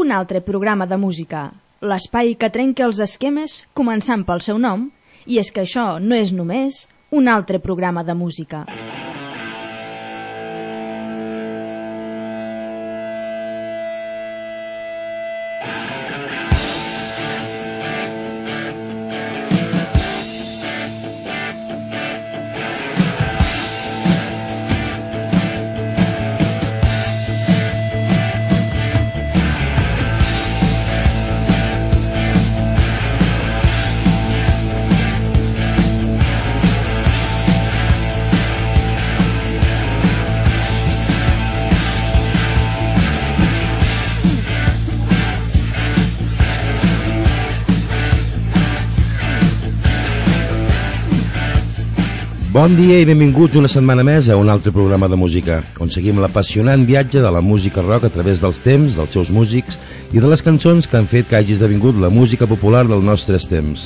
un altre programa de música, l'espai que trenca els esquemes començant pel seu nom, i és que això no és només un altre programa de música. Bon dia i benvinguts una setmana més a un altre programa de música, on seguim l'apassionant viatge de la música rock a través dels temps, dels seus músics i de les cançons que han fet que hagi esdevingut la música popular dels nostres temps.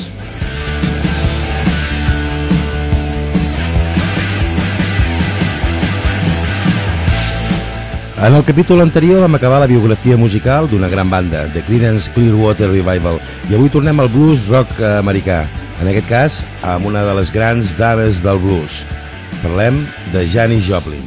En el capítol anterior vam acabar la biografia musical d'una gran banda, The Creedence Clearwater Revival, i avui tornem al blues rock americà, en aquest cas amb una de les grans dames del blues. Parlem de Janis Joplin.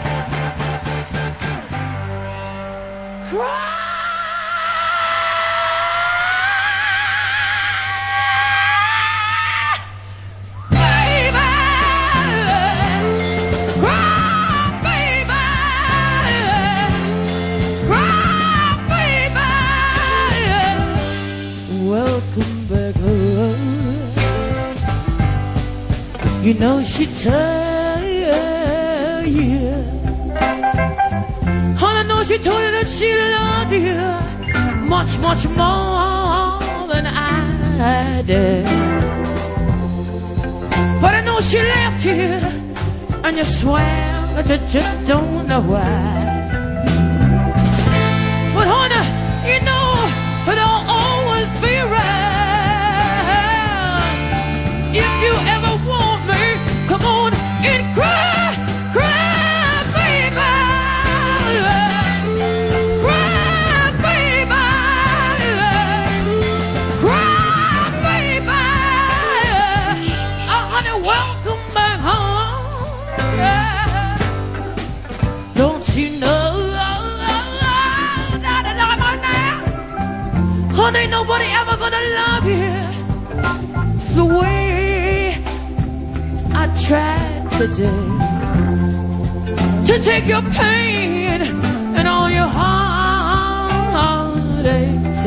You know she tell you, honey, know she told you that she loved you much, much more than I did. But I know she left you, and you swear that you just don't know why. But honey, you know it'll always be right. If you ever want me, come on and cry, cry, baby. Cry, baby. Cry, baby. Oh, honey, welcome back home. Don't you know that I love my now? Honey, nobody ever gonna love you the way I tried today to take your pain and all your heartaches.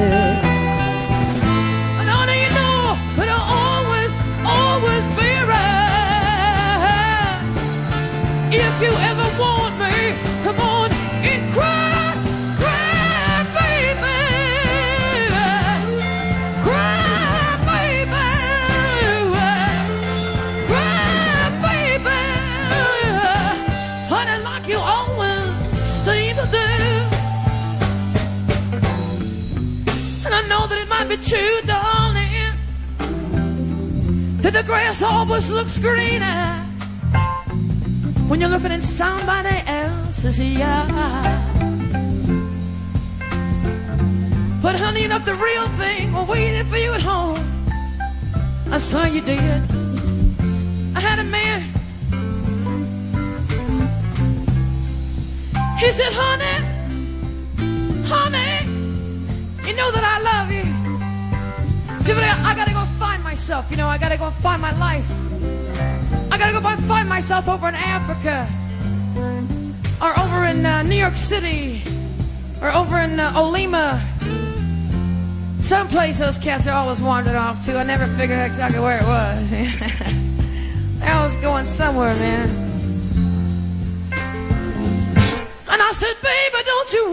And honey, you know it'll always, always be right. If you ever want me, come on and cry, cry, baby. Cry, baby. Honey, like you always seem to do. And I know that it might be true, darling, that the grass always looks greener when you're looking in somebody else's yard. But honey, you know the real thing was waiting for you at home. I swear you did. I had a man. He said, honey, honey, you know that I love you. See, but I gotta go find myself, you know, I gotta go find my life. I gotta go find myself over in Africa, or over in New York City, or over in Olima. Someplace those cats are always wandered off to. I never figured out exactly where it was. I was going somewhere, man. And I said, baby, don't you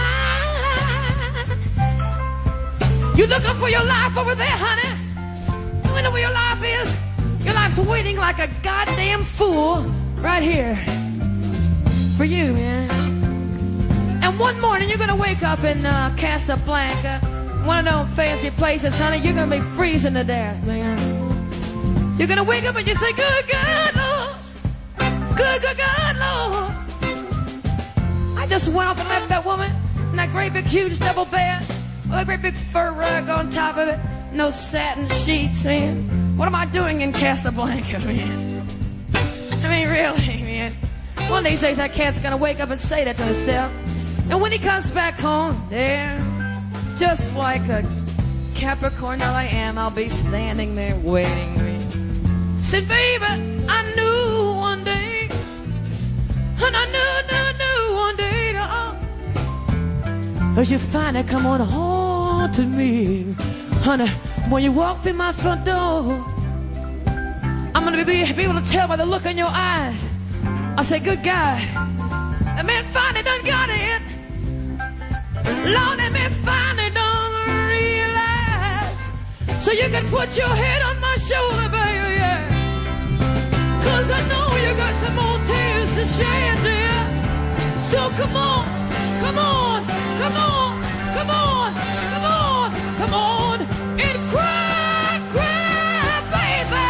realize you're looking for your life over there, honey? You know where your life is? Your life's waiting like a goddamn fool right here for you, man. And one morning you're gonna wake up in Casablanca, one of those fancy places, honey. You're gonna be freezing to death, man. You're gonna wake up and you say, good God, Lord. Good God, Lord. I just went off and left that woman in that great big huge double bed. a great big fur rug on top of it, no satin sheets, man. What am I doing in Casablanca, man? I mean, really, man. One of these days that cat's gonna wake up and say that to himself. And when he comes back home, there, just like a Capricorn that I am, I'll be standing there waiting. Said, baby, I knew one day, and I knew one day, as you finally come on home to me, honey, when you walk through my front door, I'm gonna be able to tell by the look in your eyes. I say, good God, that man finally done got it. Lord, that man finally done realize. So you can put your head on my shoulder, baby, yeah. 'Cause I know you got some more tears to shed, dear. So come on, come on, come on, come on, come on, come on, and cry, cry, baby.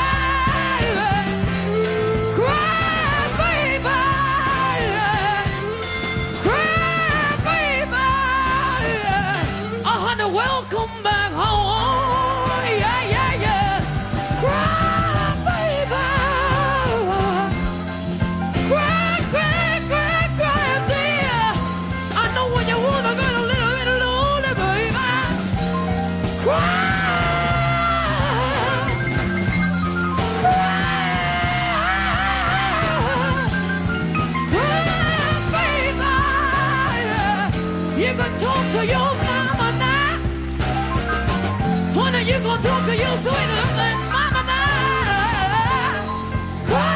Cry, baby. Cry, baby. Honey, welcome back home. Yeah, yeah, yeah. Cry, baby. Cry, cry, cry, cry, dear. I know when you wanna get a little bit lonely, baby. Cry. You can talk to your mama now. Honey, you can talk to your sweet little mama now. Cry,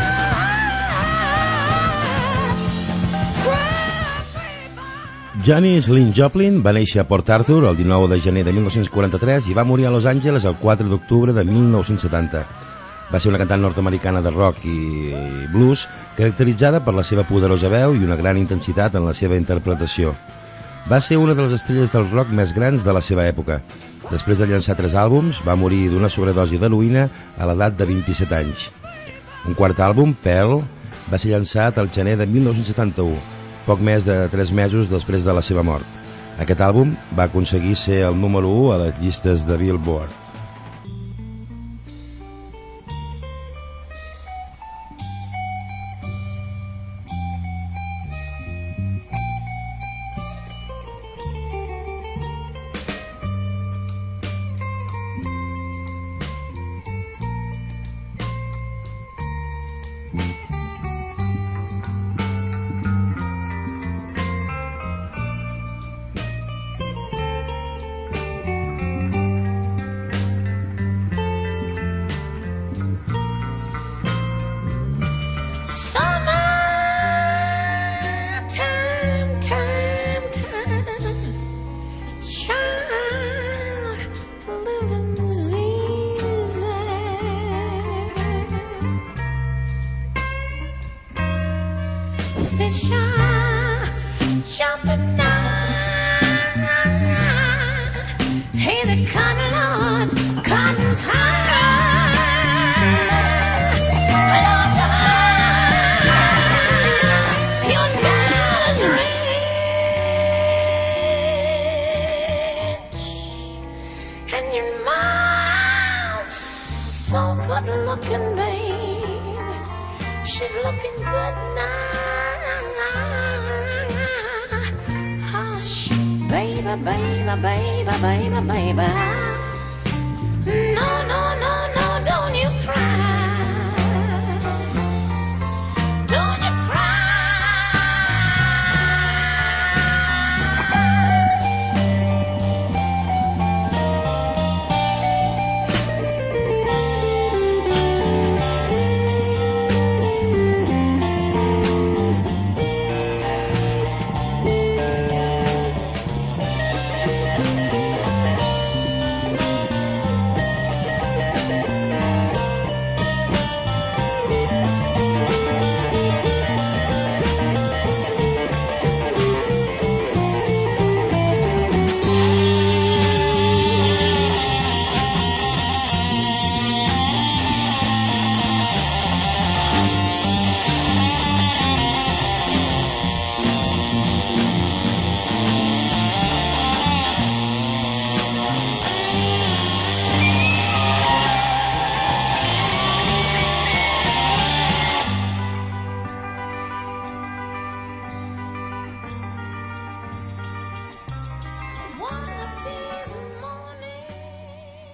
baby. Janis Lynn Joplin va néixer a Port Arthur el 19 de gener de 1943 i va morir a Los Angeles el 4 d'octubre de 1970. Va ser una cantant nord-americana de rock i blues caracteritzada per la seva poderosa veu i una gran intensitat en la seva interpretació. Va ser una de les estrelles del rock més grans de la seva època. Després de llançar 3 àlbums, va morir d'una sobredosi d'heroïna a l'edat de 27 anys. Un quart àlbum, Pearl, va ser llançat al gener de 1971, poc més de 3 mesos després de la seva mort. Aquest àlbum va aconseguir ser el número 1 a les llistes de Billboard.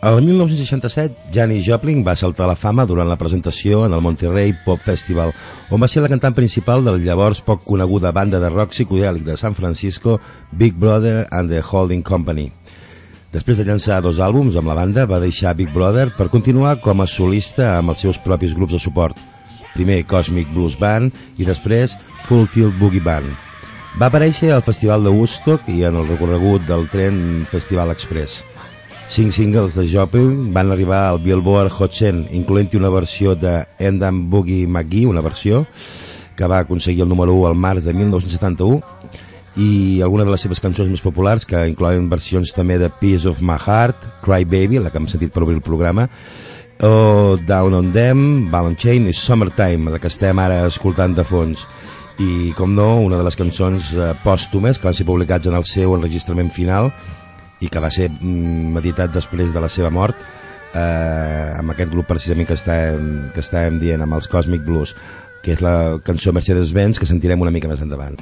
El 1967, Janis Joplin va saltar a la fama durant la presentació en el Monterey Pop Festival, on va ser la cantant principal del llavors poc coneguda banda de rock psicodèlic de San Francisco, Big Brother and the Holding Company. Després de llançar 2 àlbums amb la banda, va deixar Big Brother per continuar com a solista amb els seus propis grups de suport. Primer Cosmic Blues Band i després Full Tilt Boogie Band. Va aparèixer al Festival de Woodstock i en el recorregut del tren Festival Express. 5 singles de Joplin van arribar al Billboard Hot 100, incloent-hi una versió de Endam Boogie McGee, una versió que va aconseguir el número 1 al març de 1971, i algunes de les seves cançons més populars, que inclouen versions també de Piece of My Heart, Cry Baby, la que hem sentit per obrir el programa, o Down on Them, Ball and Chain i Summertime, la que estem ara escoltant de fons. I, com no, una de les cançons pòstumes que van ser publicats en el seu enregistrament final i que va ser editat després de la seva mort, amb aquest grup precisament que estàvem dient, amb els Cosmic Blues, que és la cançó Mercedes-Benz, que sentirem una mica més endavant.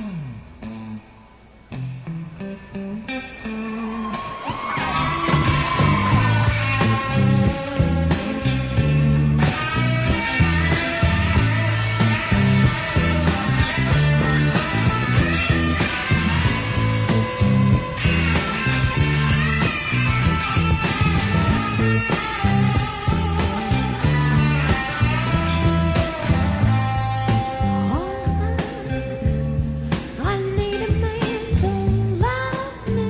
I need a man to love me.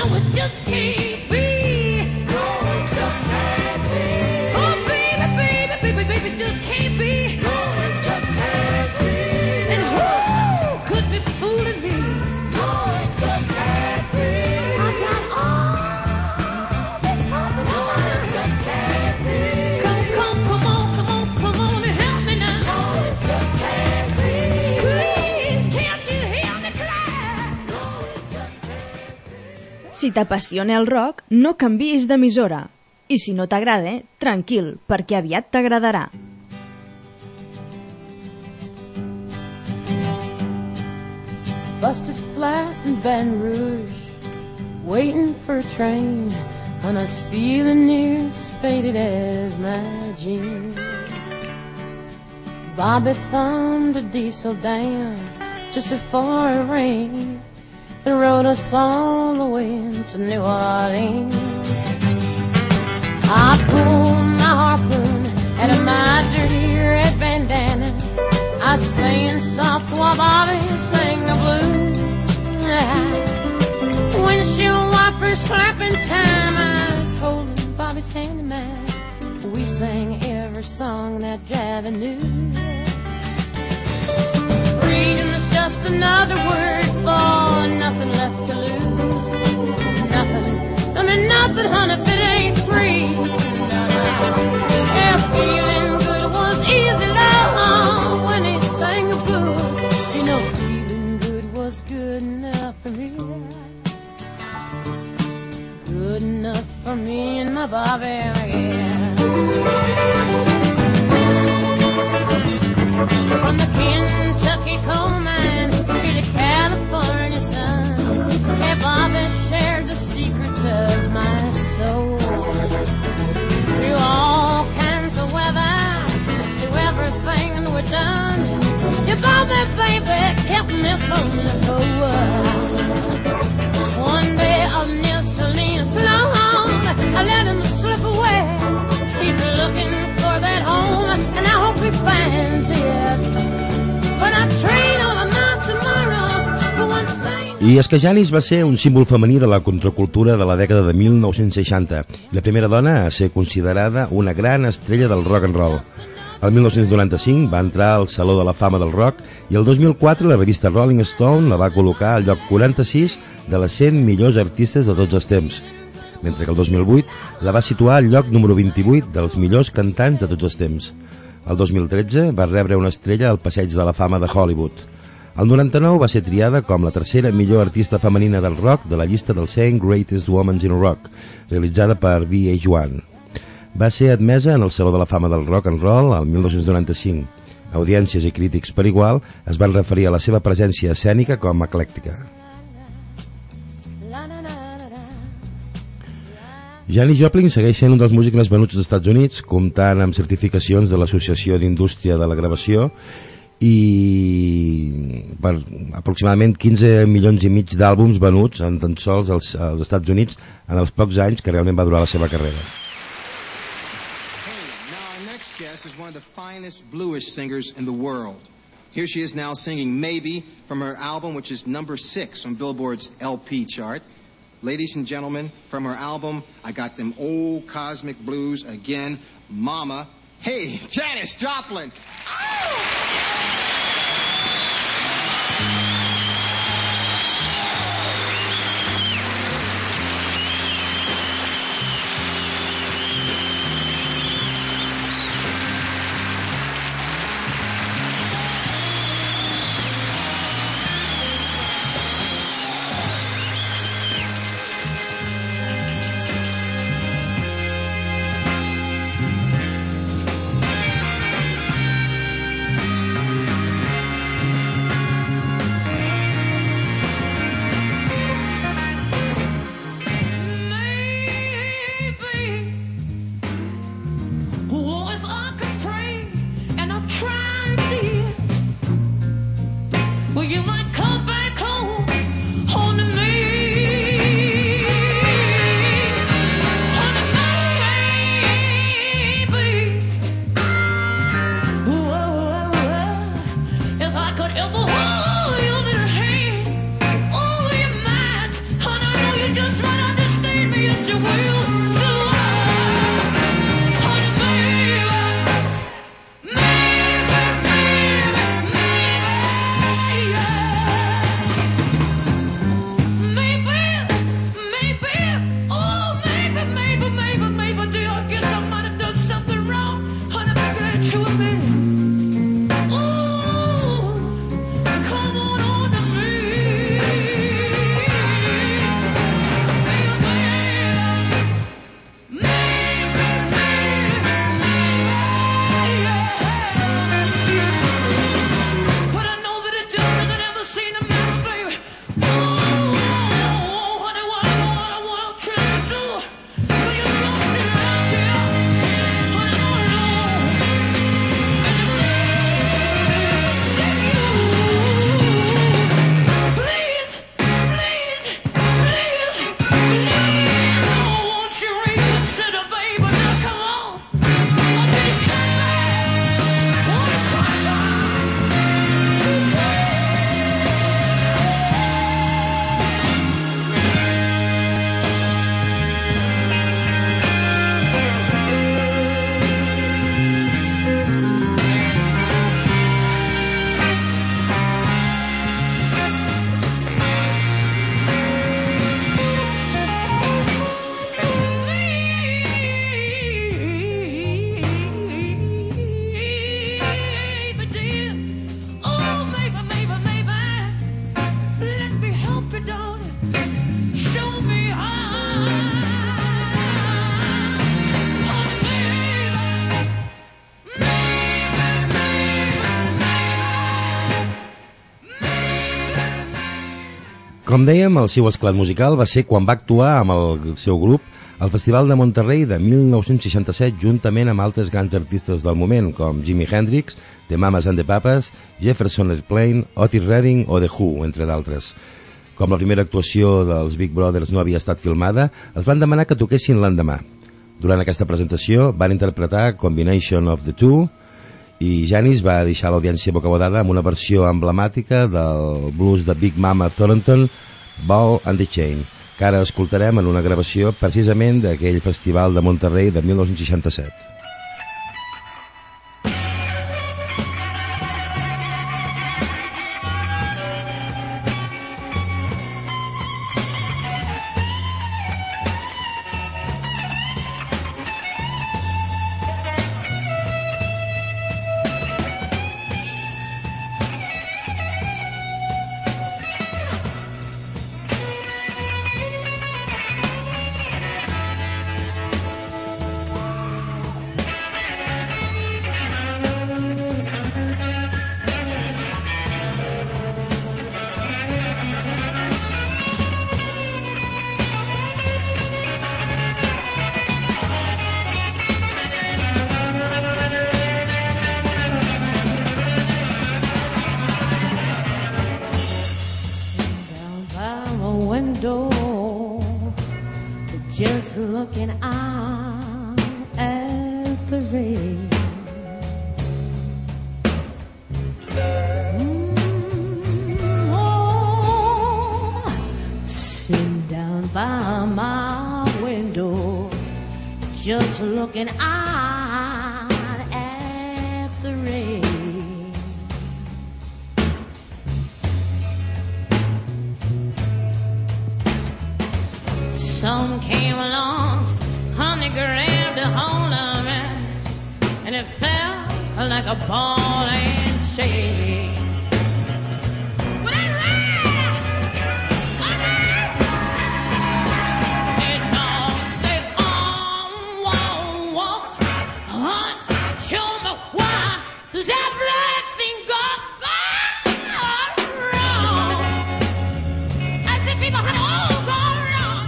no, it just can't be. No, it just can't be. Oh, baby, baby, baby, baby, it just can't be. No, it just can't be. And who could be fooling me? No, it just can't be. I got all this hope and no, it just can't be. Come on, and help me now. No, it just can't be. Please, can't you hear me cry? No, it just can't be. Si t'apassiona el rock, no canviïs d'emissora. I si no t'agrada, tranquil, perquè aviat t'agradarà. Busted flat in Baton Rouge, waiting for a train, and I was feeling near as faded as my jeans. Bobby thumbed a diesel down just before it rained and rode us all the way to New Orleans. I pulled my harpoon out of my dirty red bandana. I was playing soft while Bobby sang the blues. Windshield wipers slapping time, I was holding Bobby's hand in mine. We sang every song that Javi knew. Freedom is just another word for nothing left to lose. Nothing, I mean nothing, honey, if it ain't free. Yeah, feeling good was easy, love, when he sang the blues. You know, feeling good was good enough for me. Good enough for me and my Bobby, yeah. From the Kentucky coal mine to the California sun, yeah, Bobby shared the secrets of my soul. Through all kinds of weather, through everything we're done, yeah, Bobby, baby, kept me from the whole. One day of near Salinas long, I let him slip away. He's looking for that home, and I hope he finds it. But I train all of my tomorrows for one thing. I és que Janis va ser un símbol femení de la contracultura de la dècada de 1960 i la primera dona a ser considerada una gran estrella del rock and roll. El 1995 va entrar al Saló de la Fama del Rock i el 2004 la revista Rolling Stone la va col·locar al lloc 46 de les 100 millors artistes de tots els temps, mentre que el 2008 la va situar al lloc número 28 dels millors cantants de tots els temps. El 2013 va rebre una estrella al Passeig de la Fama de Hollywood. El 99 va ser triada com la tercera millor artista femenina del rock de la llista dels 100 Greatest Women in Rock, realitzada per VH1. Va ser admesa en el Saló de la Fama del Rock and Roll el 1995. Audiències i crítics per igual es van referir a la seva presència escènica com eclèctica. Janis Joplin segueix sent un dels músics més venuts dels Estats Units, comptant amb certificacions de l'Associació d'Indústria de la Gravació i per aproximadament 15 milions i mig d'àlbums venuts en tan sols als Estats Units en els pocs anys que realment va durar la seva carrera. Is one of the finest bluish singers in the world. Here she is now singing Maybe from her album, which is number 6 on Billboard's LP chart. Ladies and gentlemen, from her album, I Got Them Old Cosmic Blues Again, Mama. Hey, Janis Joplin. Oh! Just run Com dèiem, el seu esclat musical va ser quan va actuar amb el seu grup al Festival de Monterrey de 1967 juntament amb altres grans artistes del moment com Jimi Hendrix, The Mamas and the Papas, Jefferson Airplane, Otis Redding o The Who, entre d'altres. Com la primera actuació dels Big Brothers no havia estat filmada, els van demanar que toquessin l'endemà. Durant aquesta presentació van interpretar Combination of the Two i Janis va deixar l'audiència bocabadada amb una versió emblemàtica del blues de Big Mama Thornton, Ball and the Chain, que ara escoltarem en una gravació precisament d'aquell festival de Monterrey de 1967. Just looking out at the rain. Oh, sitting down by my window, just looking out at the rain. Some came along, honey, grabbed a hold of me, and it felt like a ball and chain. But it ran, it don't say, show me why does everything go wrong? I said, people, honey, all go wrong.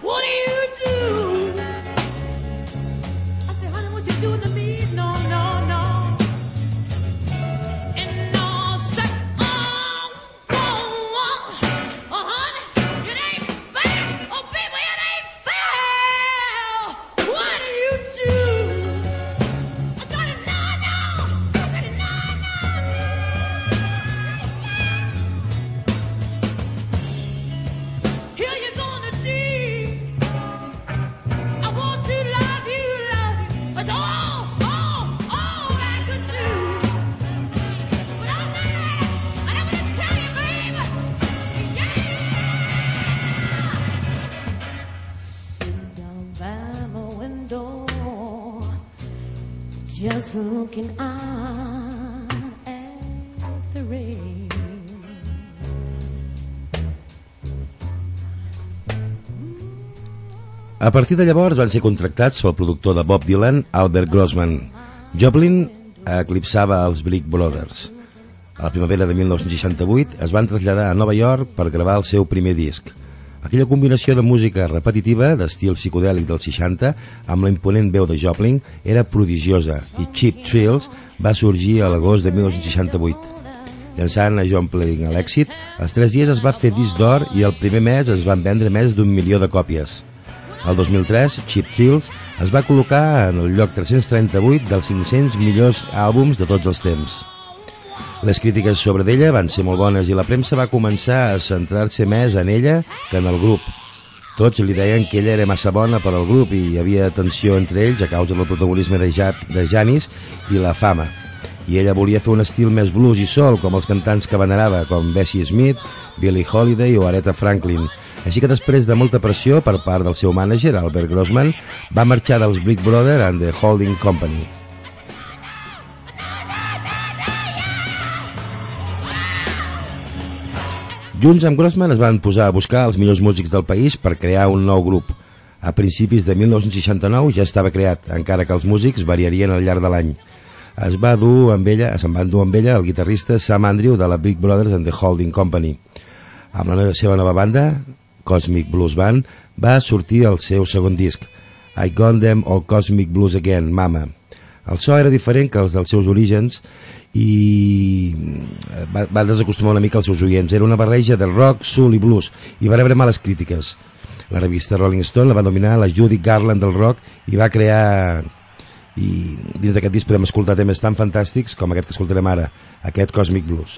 what do you do? I said, honey, what you doing to me? No, no, no. And no, said, oh, honey, it ain't fair. Oh, baby, it ain't fair. What do you do? I got it, no, no. I got it, no, no. Here you're gonna do. I want to love you, love you. That's all I could do. But I'm not ready. And I'm gonna tell you, baby. Yeah. Sitting down by my window, just looking out at the rain. A partir de llavors van ser contractats pel productor de Bob Dylan, Albert Grossman. Joplin eclipsava els Blues Brothers. A la primavera de 1968 es van traslladar a Nova York per gravar el seu primer disc. Aquella combinació de música repetitiva d'estil psicodèlic dels 60 amb la imponent veu de Joplin era prodigiosa i Cheap Thrills va sorgir a l'agost de 1968. Llançant a Joplin a l'èxit, als 3 dies es va fer disc d'or i el primer mes es van vendre més d'1 milió de còpies. El 2003, Cheap Thrills es va col·locar en el lloc 338 dels 500 millors àlbums de tots els temps. Les crítiques sobre d'ella van ser molt bones i la premsa va començar a centrar-se més en ella que en el grup. Tots li deien que ella era massa bona per al grup i hi havia tensió entre ells a causa del protagonisme de Janis i la fama. I ella volia fer un estil més blues i soul, com els cantants que venerava, com Bessie Smith, Billie Holiday o Aretha Franklin. Així que després de molta pressió per part del seu mànager, Albert Grossman, va marxar dels Blues Brothers and the Holding Company. Junts amb Grossman es van posar a buscar els millors músics del país per crear un nou grup. A principis de 1969 ja estava creat, encara que els músics variarien al llarg de l'any. Se'n van dur amb ella el guitarrista Sam Andrew de la Blues Brothers and the Holding Company. Amb la seva nova banda, Cosmic Blues Band, va sortir el seu segon disc, I Got Them All Cosmic Blues Again, Mama. El so era diferent que els dels seus orígens i va desacostumar una mica els seus oients. Era una barreja de rock, soul i blues i va rebre males crítiques. La revista Rolling Stone la va dominar la Judy Garland del rock i va crear... I dins d'aquest disc podem escoltar temes tan fantàstics com aquest que escoltarem ara, aquest Cosmic Blues.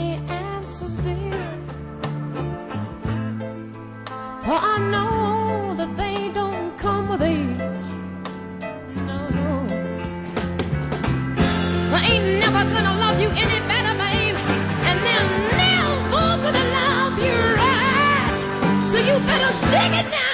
For I know that they don't come with age. No, no. I ain't never gonna love you any better, babe, and they're never gonna love you right. So you better dig it now.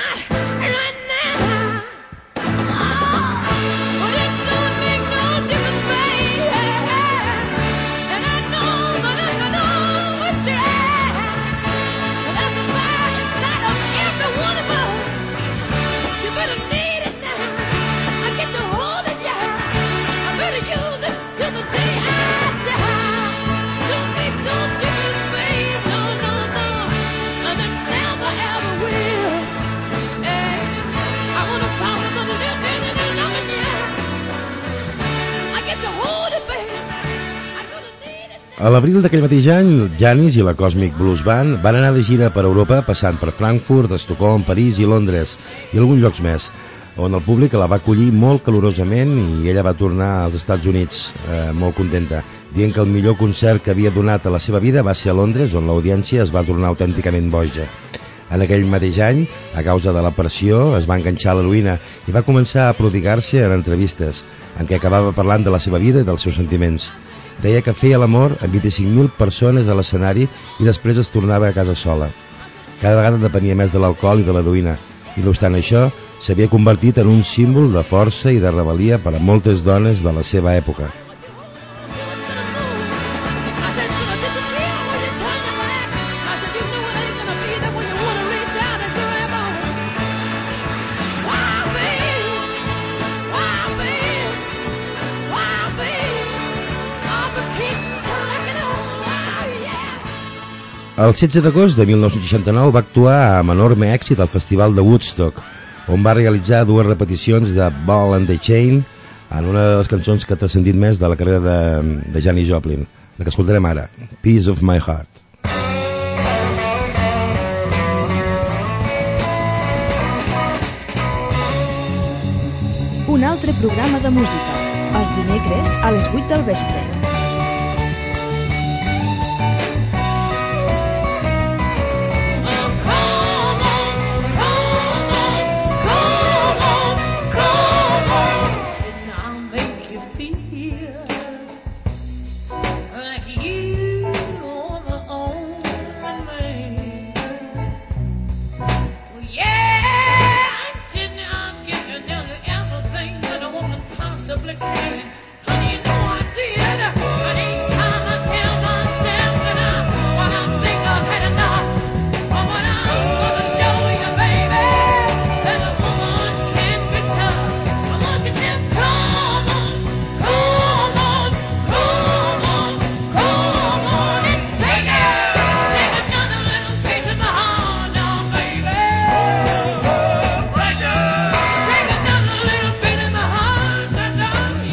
A l'abril d'aquell mateix any, Janis i la Cosmic Blues Band van anar de gira per Europa, passant per Frankfurt, Estocolm, París i Londres, i alguns llocs més, on el públic la va acollir molt calorosament i ella va tornar als Estats Units molt contenta, dient que el millor concert que havia donat a la seva vida va ser a Londres, on l'audiència es va tornar autènticament boja. En aquell mateix any, a causa de la pressió, es va enganxar a l'heroïna i va començar a prodigar-se en entrevistes, en què acabava parlant de la seva vida i dels seus sentiments. Deia que feia l'amor amb 25.000 persones a l'escenari i després es tornava a casa sola. Cada vegada depenia més de l'alcohol i de l'heroïna, i no obstant això, s'havia convertit en un símbol de força i de rebel·lia per a moltes dones de la seva època. El 16 d'agost de 1969 va actuar amb enorme èxit al Festival de Woodstock, on va realitzar 2 repeticions de Ball and the Chain en una de les cançons que ha transcendit més de la carrera de Janis Joplin, la que escoltarem ara, Piece of My Heart. Un altre programa de música, els dimecres a les 8 del vespre. Honey, you know I did. But each time I tell myself that I think I've had enough. But what I'm gonna show you, baby, that a woman can be tough. I want you to come on, and take another little piece of my heart now, baby. Take another little bit of my heart now.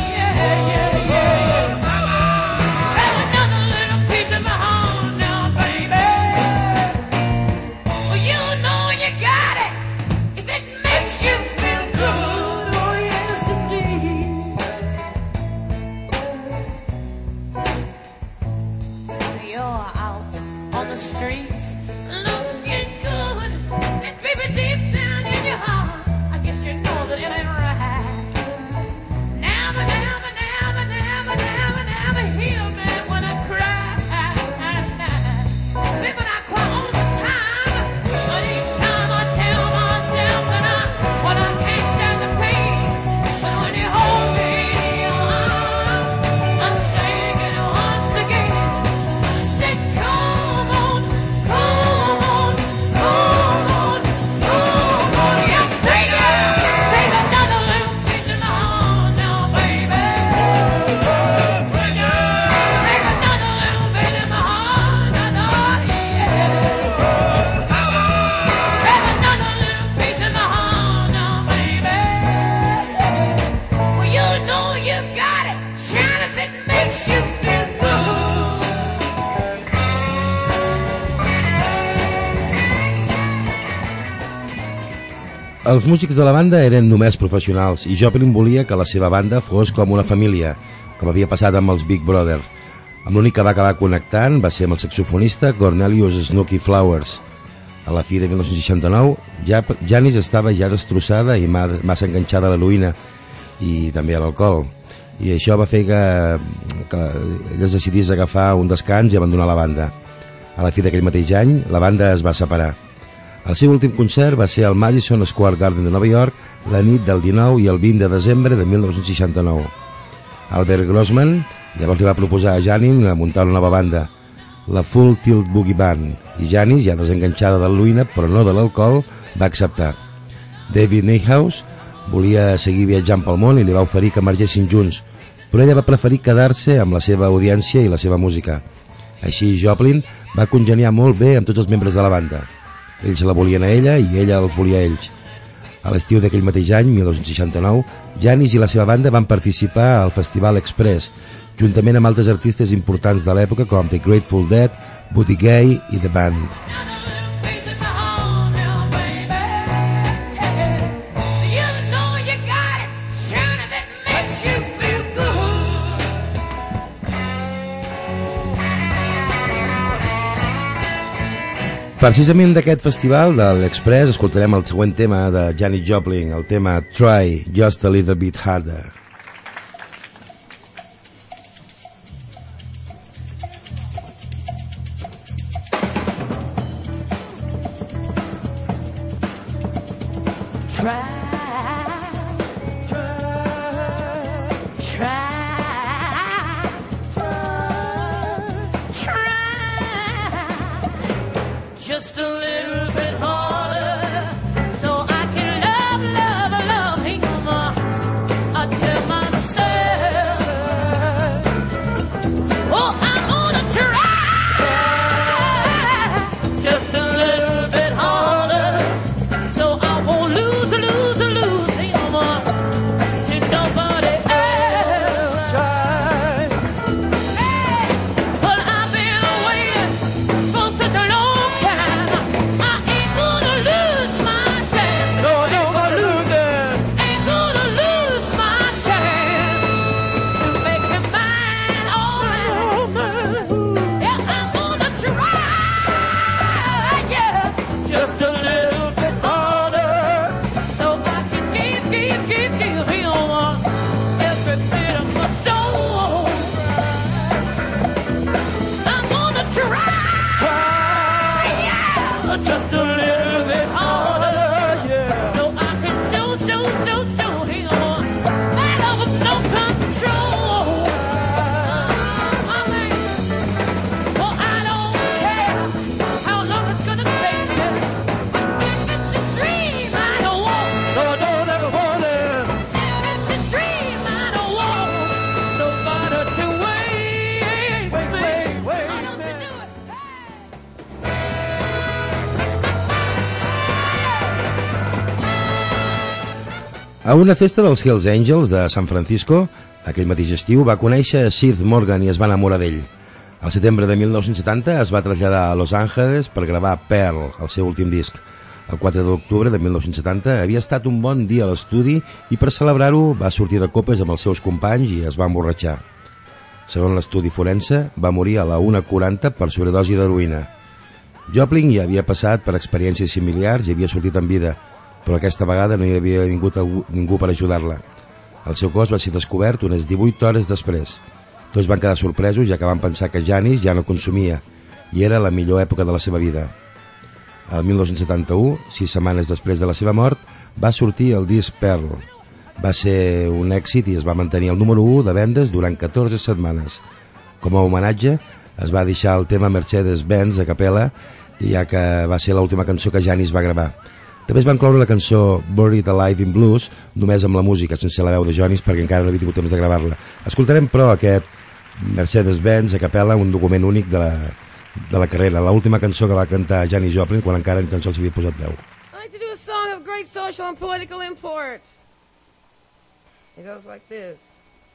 Streets looking good, and baby, deep down in your heart, I guess you know that it ain't right. Never heal me when I cry. Baby, I cry all the time, but each time I tell myself that I can't stand the pain. But when you hold me in your arms, I'm singing once again. I said, come on. Els músics de la banda eren només professionals i Joplin volia que la seva banda fos com una família, com havia passat amb els Big Brother. Amb l'únic que va acabar connectant va ser amb el saxofonista Cornelius Snooky Flowers. A la fi de 1969, Janis estava ja destrossada i massa enganxada a l'heroïna i també a l'alcohol. I això va fer que ella es decidís agafar un descans i abandonar la banda. A la fi d'aquell mateix any, la banda es va separar. El seu últim concert va ser al Madison Square Garden de Nova York la nit del 19 i el 20 de desembre de 1969. Albert Grossman llavors li va proposar a Janis muntar una nova banda, la Full Tilt Boogie Band, i Janis, ja desenganxada de l'heroïna però no de l'alcohol, va acceptar. David Niehaus volia seguir viatjant pel món i li va oferir que margessin junts, però ella va preferir quedar-se amb la seva audiència i la seva música. Així Joplin va congeniar molt bé amb tots els membres de la banda. Ells la volien a ella i ella els volia a ells. A l'estiu d'aquell mateix any, 1969, Janis i la seva banda van participar al Festival Express, juntament amb altres artistes importants de l'època com The Grateful Dead, Buddy Guy i The Band. Precisament d'aquest festival de l'Express escoltarem el següent tema de Janis Joplin, el tema Try Just a Little Bit Harder. Just a little bit harder, so I can love him. I tell myself, oh, I'm gonna try just a little bit harder, so I won't lose him to nobody else. Hey, but I've been waiting for such a long just a little bit harder, yeah. So I can show him that I was no control. Well, I don't care how long it's gonna take me. If it's a dream, I don't want. No, I don't ever want it. If it's a dream, I don't want nobody to wait. I don't do it. A una festa dels Hells Angels de San Francisco, aquell mateix estiu, va conèixer Seth Morgan i es va enamorar d'ell. Al setembre de 1970 es va traslladar a Los Angeles per gravar Pearl, el seu últim disc. El 4 d'octubre de 1970 havia estat un bon dia a l'estudi i per celebrar-ho va sortir de copes amb els seus companys i es va emborratxar. Segons l'estudi forense, va morir a la 1:40 per sobredosi d'heroïna. Joplin ja havia passat per experiències similars i havia sortit en vida, però aquesta vegada no hi havia ningú per ajudar-la. El seu cos va ser descobert unes 18 hores després. Tots van quedar sorpresos ja que van pensar que Janis ja no consumia i era la millor època de la seva vida. El 1971, 6 setmanes després de la seva mort, va sortir el disc Pearl. Va ser un èxit i es va mantenir el número 1 de vendes durant 14 setmanes. Com a homenatge, es va deixar el tema Mercedes-Benz a capella, ja que va ser l'última cançó que Janis va gravar. També es va incloure la cançó Buried Alive in Blues, només amb la música, sense la veu de Janis, perquè encara no havia tingut temps de gravar-la. Escoltarem, però, aquest Mercedes-Benz a capella, un document únic de la carrera, l'última cançó que va cantar Janis Joplin quan encara ni tan sols s'havia posat veu. I'd like to do a song of great social and political import. It goes like this.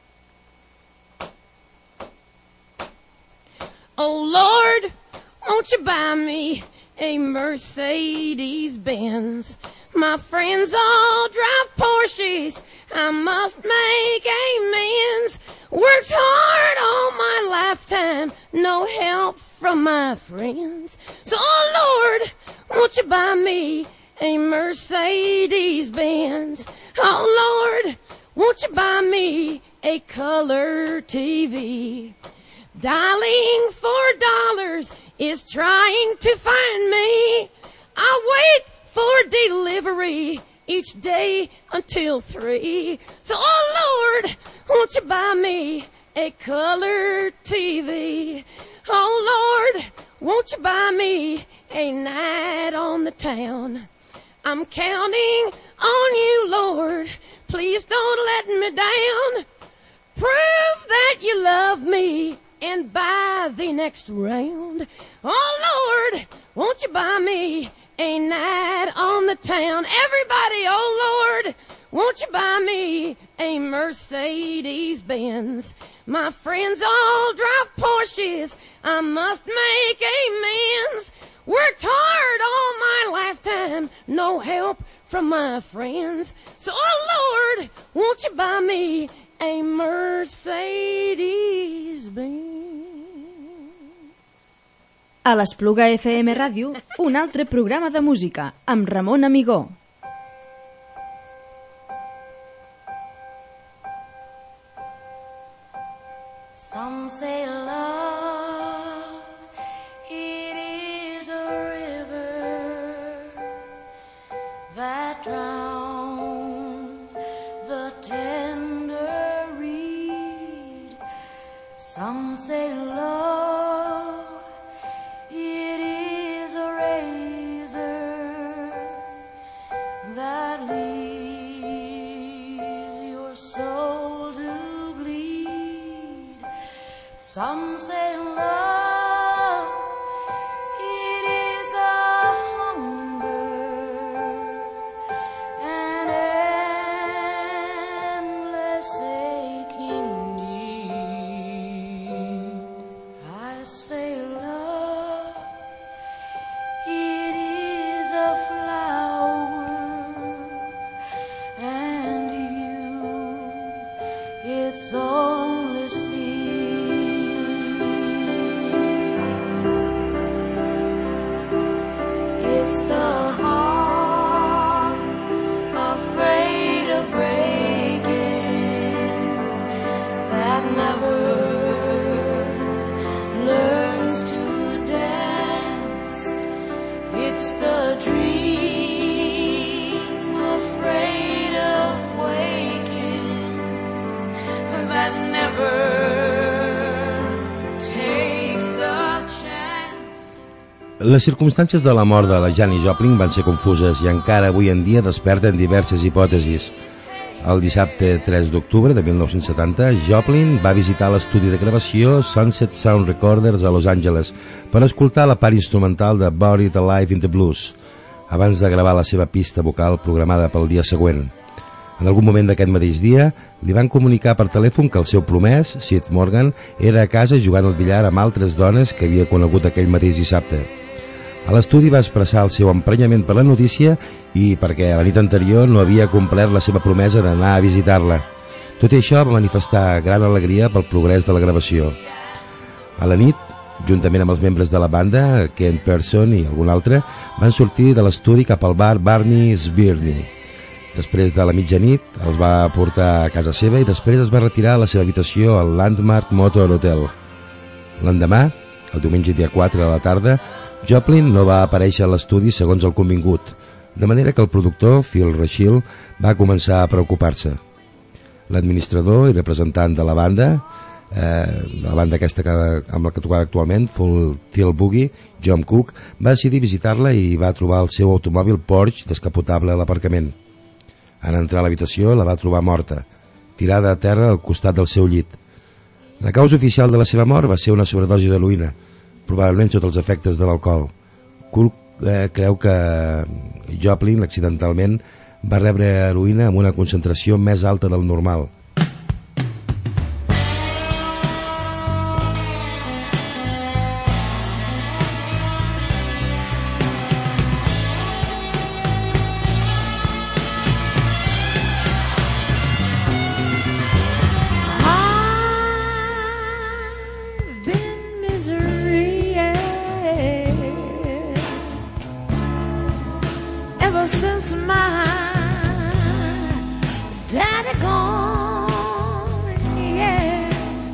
Oh Lord, won't you buy me a Mercedes-Benz? My friends all drive Porsches, I must make amends. Worked hard all my lifetime, no help from my friends. So, oh Lord, won't you buy me a Mercedes-Benz? Oh, Lord, won't you buy me a color TV? Dialing $4 is trying to find me. I wait for delivery each day until 3. So, oh, Lord, won't you buy me a color TV? Oh, Lord, won't you buy me a night on the town? I'm counting on you, Lord. Please don't let me down. Prove that you love me and buy the next round. Oh, Lord, won't you buy me a night on the town? Everybody, oh, Lord, won't you buy me a Mercedes-Benz? My friends all drive Porsches. I must make amends. Worked hard all my lifetime, no help from my friends. So, oh, Lord, won't you buy me a Mercedes-Benz? A l'Espluga FM Ràdio, un altre programa de música, amb Ramon Amigó. Some say love, it is a river that drowns the tender reed. Some say love, it is a razor that leaves your soul to bleed. Some say love, it is a hunger, an endless aching need. I say love, it is a flower, and you, it's only seed. It's the heart afraid of breaking that never learns to dance. It's the dream afraid of waking that never takes the chance. Les circumstàncies de la mort de la Janis Joplin van ser confuses i encara avui en dia desperten diverses hipòtesis. El dissabte 3 d'octubre de 1970, Joplin va visitar l'estudi de gravació Sunset Sound Recorders a Los Angeles per escoltar la part instrumental de Buried Alive in the Blues, abans de gravar la seva pista vocal programada pel dia següent. En algun moment d'aquest mateix dia, li van comunicar per telèfon que el seu promès, Sid Morgan, era a casa jugant al billar amb altres dones que havia conegut aquell mateix dissabte. A l'estudi va expressar el seu emprenyament per la notícia i perquè la nit anterior no havia complert la seva promesa d'anar a visitar-la. Tot i això, va manifestar gran alegria pel progrés de la gravació. A la nit, juntament amb els membres de la banda, Ken Person i algun altre, van sortir de l'estudi cap al bar Barney's Birney. Després de la mitjanit, els va portar a casa seva i després es va retirar a la seva habitació al Landmark Motor Hotel. L'endemà, el diumenge dia 4 de la tarda, Joplin no va aparèixer a l'estudi segons el convingut, de manera que el productor, Phil Ruschill, va començar a preocupar-se. L'administrador i representant de la banda aquesta amb la que tocava actualment, Phil Boogie, John Cook, va decidir visitar-la i va trobar el seu automòbil Porsche descapotable a l'aparcament. En entrar a l'habitació la va trobar morta, tirada a terra al costat del seu llit. La causa oficial de la seva mort va ser una sobredosi d'heroïna, probablement sota els efectes de l'alcohol. Cook creu que Joplin, accidentalment, va rebre heroïna amb una concentració més alta del normal. Daddy gone, yeah.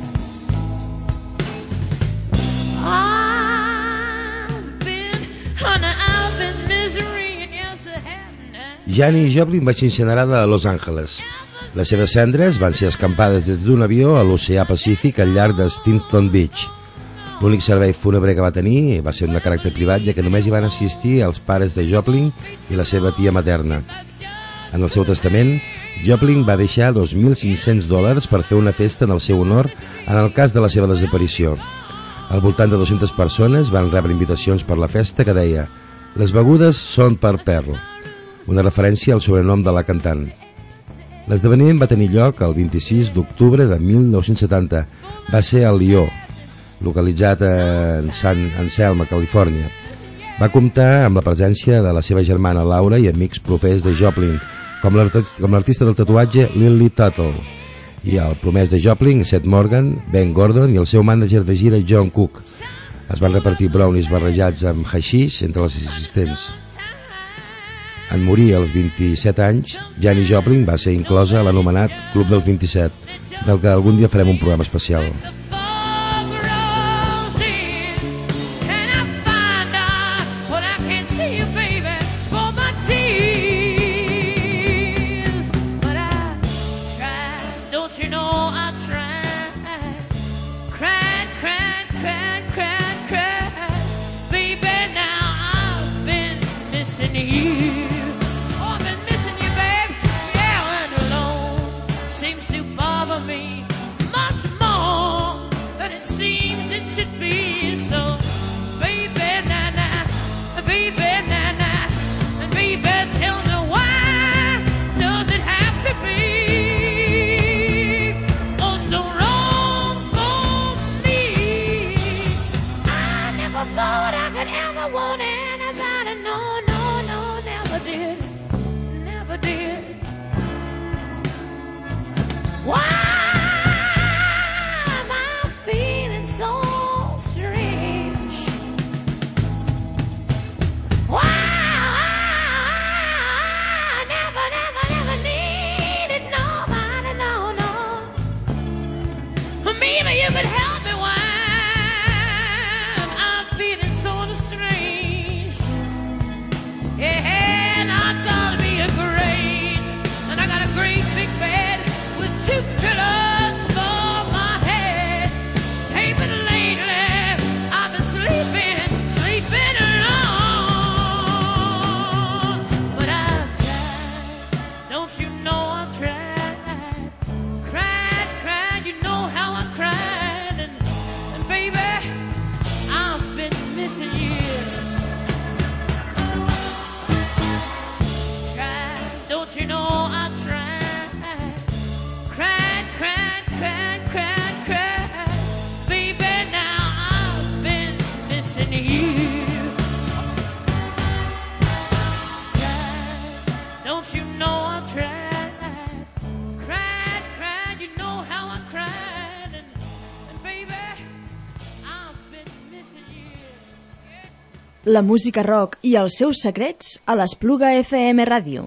I've been misery and yes I have. Janis Joplin va ser incinerada a Los Angeles. Les seves cendres van ser escampades des d'un avió a l'oceà Pacífic al llarg de Stinson Beach. L'únic servei fúnebre que va tenir va ser de caràcter privat, ja que només hi van assistir els pares de Joplin i la seva tia materna. En el seu testament, Joplin va deixar $2.500 per fer una festa en el seu honor en el cas de la seva desaparició. Al voltant de 200 persones van rebre invitacions per la festa que deia «Les begudes són per Pearl», una referència al sobrenom de la cantant. L'esdeveniment va tenir lloc el 26 d'octubre de 1970. Va ser al Lió, localitzat en Sant Anselm, a Califòrnia. Va comptar amb la presència de la seva germana Laura i amics propers de Joplin, com l'artista del tatuatge Lily Tuttle, i el promès de Joplin, Seth Morgan, Ben Gordon i el seu mànager de gira John Cook. Es van repartir brownies barrejats amb haixix entre els assistents. En morir als 27 anys, Janis Joplin va ser inclosa a l'anomenat Club dels 27, del que algun dia farem un programa especial. La música rock i els seus secrets a l'Espluga FM Ràdio.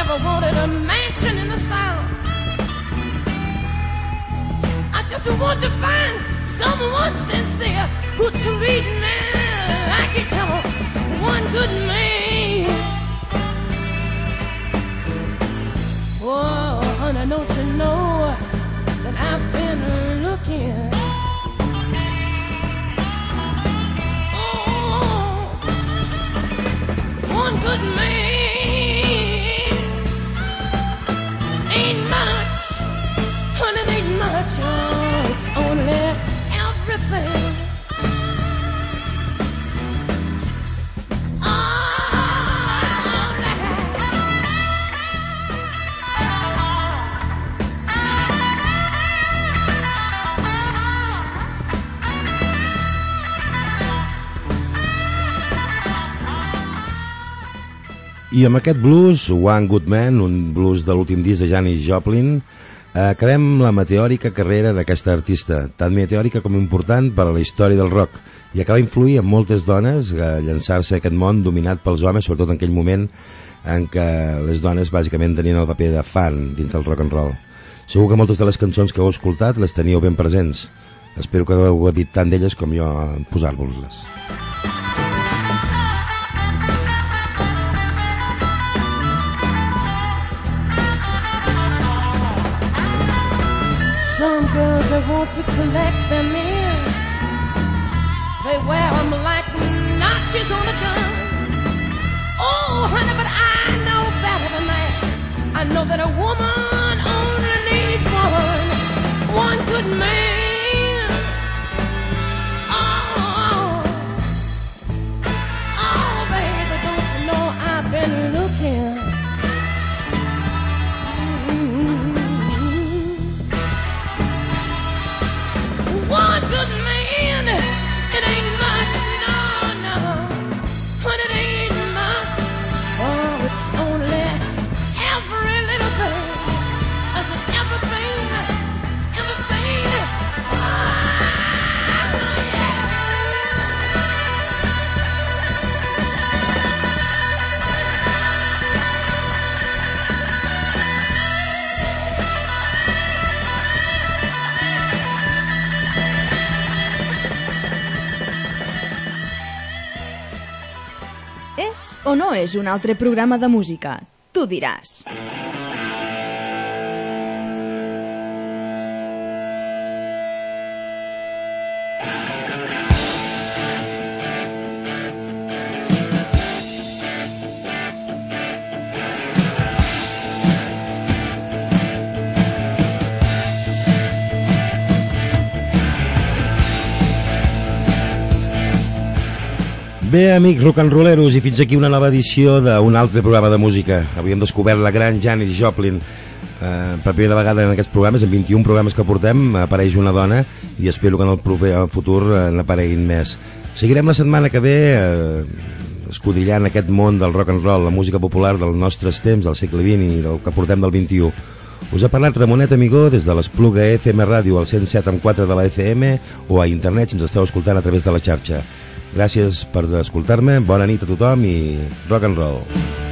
ever wanted a mansion in the South. I just want to find someone sincere who treat me like he tells one good man. Oh, honey, don't you know that I've been looking? Oh, one good man ain't much, honey, it ain't much. Oh, it's only everything. I amb aquest blues, One Good Man, un blues de l'últim disc de Janis Joplin, acabem la meteòrica carrera d'aquesta artista, tan meteòrica com important per a la història del rock, i acaba influir en moltes dones a llançar-se a aquest món dominat pels homes, sobretot en aquell moment en què les dones bàsicament tenien el paper de fan dins del rock and roll. Segur que moltes de les cançons que heu escoltat les teníeu ben presents. Espero que heu dit tant d'elles com jo en posar-vos-les. Some girls that want to collect them in, they wear them like notches on a gun. Oh, honey, but I know better than that. I know that a woman only needs one good man. Oh, baby, don't you know I've been looking? One good man, it ain't much, no, but it ain't much. Oh, it's only every little thing. I said everything. És o no és un altre programa de música? Tu diràs. Bé, amics rock'n'rolleros, i fins aquí una nova edició d'un altre programa de música. Avui hem descobert la gran Janis Joplin. Per primera vegada en aquests programes, en 21 programes que portem, apareix una dona i espero que en el proper futur n'apareguin més. Seguirem la setmana que ve escudrillant aquest món del rock'n'roll, la música popular dels nostres temps, del segle XX i del que portem del XXI. Us ha parlat Ramonet Amigó des de l'Espluga FM Ràdio al 107.4 de la FM o a internet si ens esteu escoltant a través de la xarxa. Gràcies per escoltar-me, bona nit a tothom i rock and roll.